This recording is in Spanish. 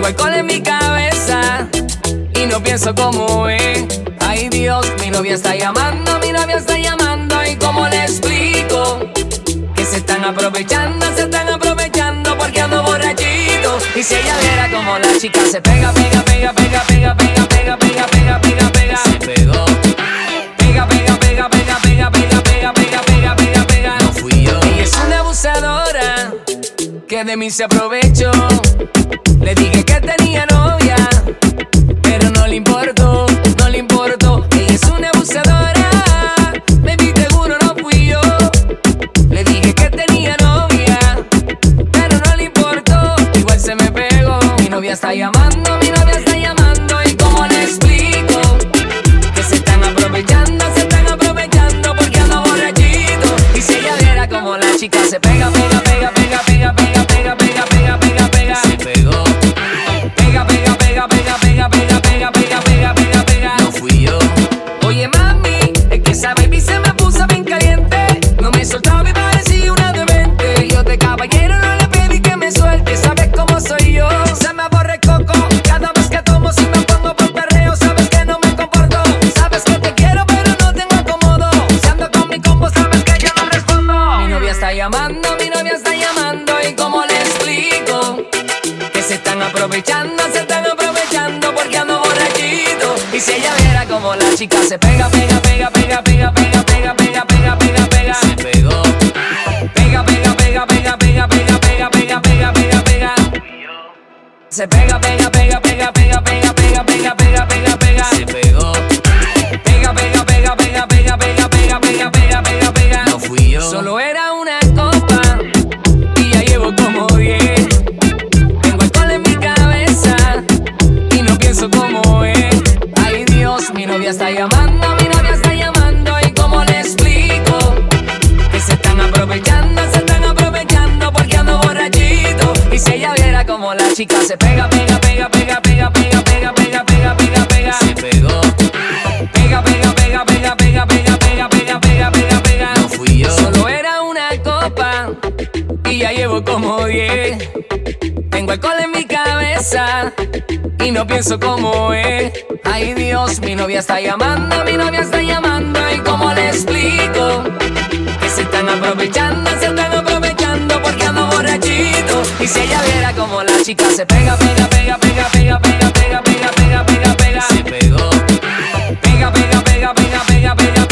Tengo alcohol en mi cabeza y no pienso cómo es. Ay Dios, mi novia está llamando, mi novia está llamando. ¿Y cómo le explico? Que se están aprovechando porque ando borrachito. Y si ella viera como la chica se pega, pega, pega, pega, pega, pega, pega, pega, pega, pega, pega. Se pegó. Pega, pega, pega, pega, pega, pega, pega, pega, pega, pega, pega. No fui yo. Ella es una abusadora que de mí se aprovechó. Le dije que tenía novia, pero no le importó, no le importó. Ella es una abusadora, baby, seguro no fui yo. Le dije que tenía novia, pero no le importó. Igual se me pegó. Mi novia está llamando, mi novia está llamando. ¿Y cómo le explico? Que se están aprovechando porque ando borrachito. Y si ella viera como la chica se pega, pega, pega, pega, pega, pega, pega, pega, pega, pega, pega. Se pegó. Pega, pega, pega, pega, pega, pega, pega, pega, pega, pega, pega. No fui yo. Oye mami, es que esa baby se me puso bien caliente. No me soltaba y parecía una demente. Yo de caballero no le pedí que me suelte. Sabes cómo soy yo, se me aborre coco. Cada vez que tomo si me pongo por perreo. Sabes que no me comporto. Sabes que te quiero pero no tengo acomodo. Si ando con mi combo sabes que yo no respondo. Mi novia está llamando, mi novia está llamando. ¿Y cómo le explico? Que se están aprovechando porque ando borrachito. Y si ella viera como la chica se pega, pega, pega, pega, pega, pega, pega, pega, pega, pega, pega. Se pegó. Pega, pega, pega, pega, pega, pega, pega, pega, pega, pega, pega. Se pega, pega, pega, pega, pega, pega, pega, pega, pega, pega, pega. Se pegó. Pega, pega, pega, pega, pega, pega, pega, pega, pega, pega, pega. No fui yo. Solo era una copa y ya llevo como 10. Tengo alcohol en mi cabeza y no pienso cómo es. Ay Dios, mi novia está llamando, mi novia está llamando. ¿Y cómo le explico? Que se están aprovechando porque ando borrachito. Y si ella viera como la chica se pega, pega, pega, pega, pega, pega, pega, pega, pega, pega, pega. Se pegó. Pega, pega, pega, pega, pega, pega, pega, pega, pega, pega, pega. No fui yo. Solo era una copa y ya llevo como 10. Tengo alcohol en mi cabeza y no pienso cómo es. Ay Dios, mi novia está llamando, mi novia está llamando. ¿Y cómo le explico? Que se están aprovechando porque ando borrachito. Y si ella viera como la chica se pega, pega, pega, pega, pega, pega, pega, pega, pega, pega, pega. Se pegó. Pega, pega, pega, pega, pega, pega.